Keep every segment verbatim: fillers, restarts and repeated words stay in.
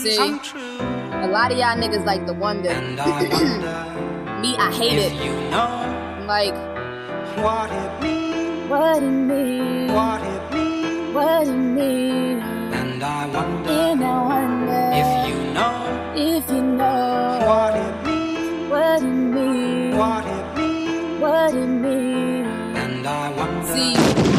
See, a lot of y'all niggas like to wonder. Me, I hate it. Like, What it means, what it means, what it means, what it means. and I wonder And I wonder if you know if you know what it means, what it means, what it means, what it means. and I wonder. See,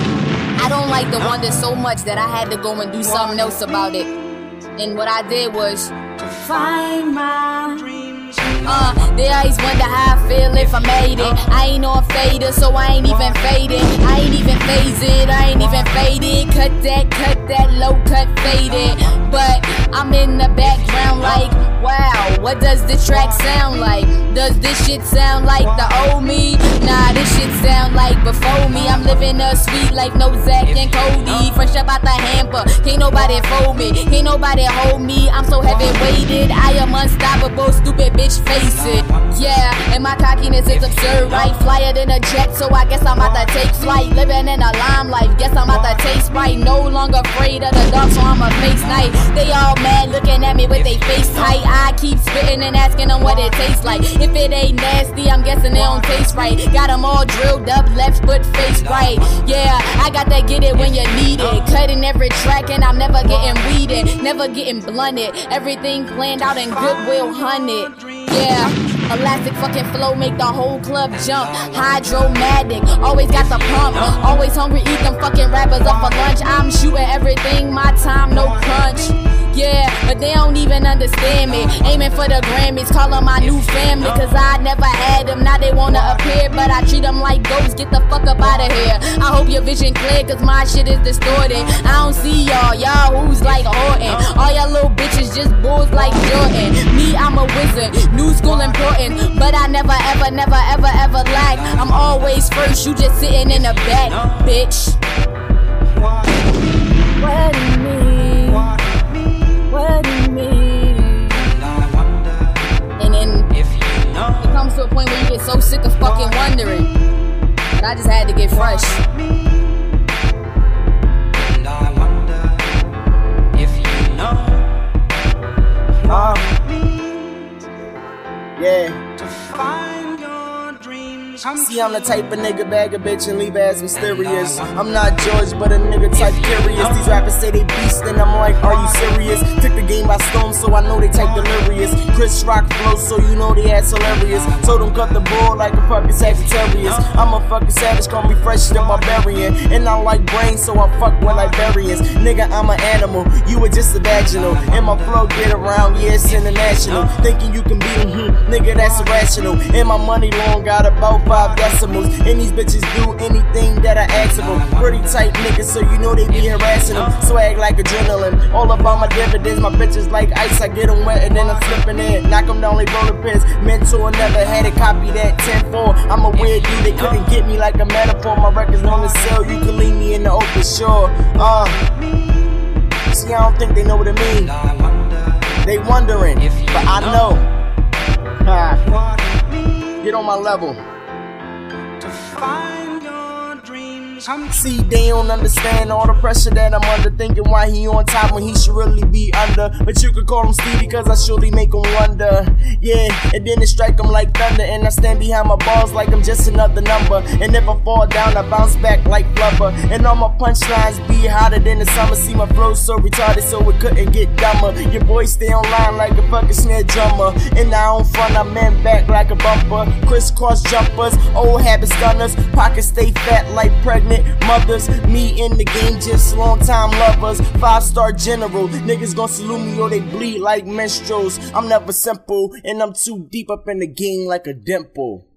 I don't like the wonder so much that I had to go and do something else about it. And what I did was to find my dreams, Uh, they always wonder how I feel if I made it. I ain't on fader, so I ain't even faded. I ain't even phased, I ain't even faded. Cut that, cut that, low cut faded. But I'm in the background like, wow, what does this track sound like? Does this shit sound like the old me? Nah, this shit sound like before me. I'm living a sweet life, no Zach and Cody. Fresh up out the hamper, can't nobody fold me, can't nobody hold me. I'm so heavy weighted, I am unstoppable, stupid bitch, face it. Yeah, and my cockiness is absurd, right? Flyer than a jet, so I guess I'm about to take flight. Living in a limelight, guess I'm about to taste right. No longer afraid of the dark, so I'ma face night. They all mad looking at me with they face tight. I keep spitting and asking them what it tastes like. If it ain't nasty, I'm guessing they don't taste right. Got them all drilled up, left foot face right. Yeah, I got that get it when you need it. Cutting every track and I'm never getting weeded, never getting blunted. Everything planned out in Goodwill Hunted. Yeah, elastic fucking flow make the whole club jump. Hydromatic, always got the pump. Always hungry, eat them fucking rappers up for lunch. I'm shooting everything, my time, no crunch. Yeah, but they don't even understand me. Aiming for the Grammys, call them my new family. Cause I never had them, now they wanna appear. But I treat them like ghosts, get the fuck up out of here. I hope your vision clear, cause my shit is distorted. I don't see y'all, y'all who's like Horton. All y'all little bitches just bulls like Jordan. Me, I'm a wizard, new school important. But I never ever, never ever ever lack. I'm always first, you just sitting in the back, bitch. What it means, What do you mean? what it means, What do you mean? and I wonder And then if you know it comes to a point where you get so sick of fucking wondering. But I just had to get fresh. and I wonder if you know Uh, what it means yeah. to find your dreams come See, I'm the type of nigga bag a bitch and leave ass mysterious. I'm not George, but a nigga type curious. These rappers say they beast, and I'm like, are you serious? Took the game by storm, so I know they type delirious. Chris Rock flow, so you know they ass hilarious. Told them cut the ball like a fucking Sagittarius. I'm a fucking savage, call me fresh than barbarian. And I like brains, so I fuck with Liberians. Nigga, I'm an animal, you were just a vaginal. And my flow get around, yeah, it's international. Thinking you can beat them, hmm, nigga, that's irrational. And my money long got about five decimals. And these bitches do anything that I ask of them. Pretty tight niggas, so you know they be harassing them. Swag like adrenaline, all about my dividends. My bitches like ice, I get them wet and then I'm flipping in. Knock them down like roller pins. Mentor never had it, copy that ten four. I'm a weird dude, they couldn't get me like a metaphor. My records on the sale, you can leave me in the open shore. Uh, see, I don't think they know what it means. I wonder They wondering, but I know. Ha, what it means get on my level. to find your dreams come See, they don't understand all the pressure that I'm under. Thinking why he on top when he should really be under. But you could call him Stevie, cause I surely make him wonder. Yeah, and then it strike him like thunder. And I stand behind my balls like I'm just another number. And if I fall down, I bounce back like flubber. And all my punchlines be hotter than the summer. See, my flow so retarded, so it couldn't get dumber. Your boy stay online like a fucking snare drummer. And I don't front, I'm in back like a bumper. Crisscross jumpers, old habit stunners. Pockets stay fat like pregnant mothers. Me in the game, just long time lovers. Five star general, niggas gon' salute me or they bleed like menstruals. I'm never simple, and I'm too deep up in the game like a dimple.